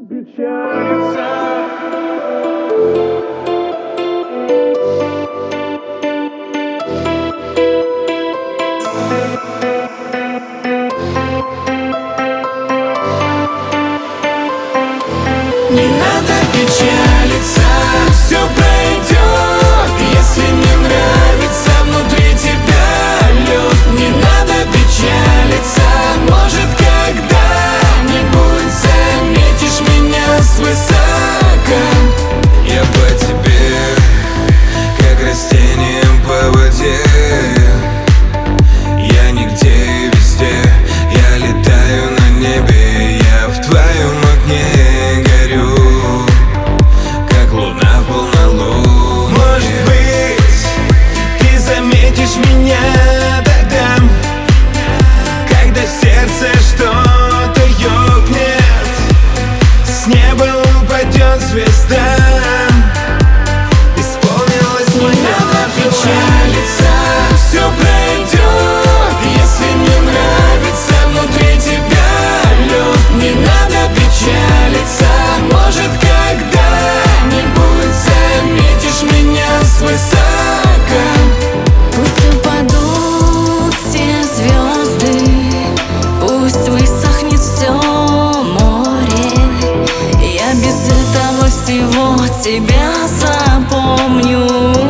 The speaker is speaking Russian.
печалиться. Не надо печалиться, все пройдет. Если не нравится внутри тебя лед, не надо печалиться. Может, когда-нибудь заметишь меня свысока. Я по тебе, как растением по воде. Я нигде и везде, я летаю на небе. Я в твоем окне горю, как луна в полнолуние. Может быть, ты заметишь меня тогда, когда в сердце что-то ёкнет, с неба упадет звезда. Исполнилось моё желание. Печалиться, все пройдет. Если не нравится внутри тебя лед, не надо печалиться. Может, когда-нибудь заметишь меня свысока. Пусть упадут все звезды, пусть высохнет все море. Я без этого всего тебя запомню.